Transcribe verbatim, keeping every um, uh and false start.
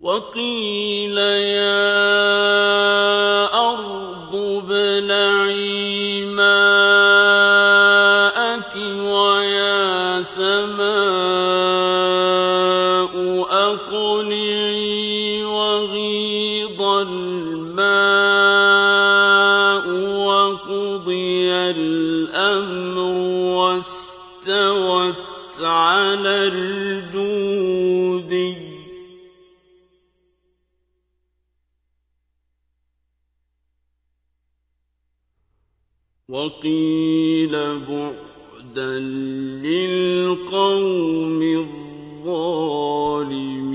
وقيل يا أرض ابلعي ماءك ويا سماء أقلعي وغيض الماء وقضي الأمر واستوت على الجودي وقيل بعدا للقوم الظالمين.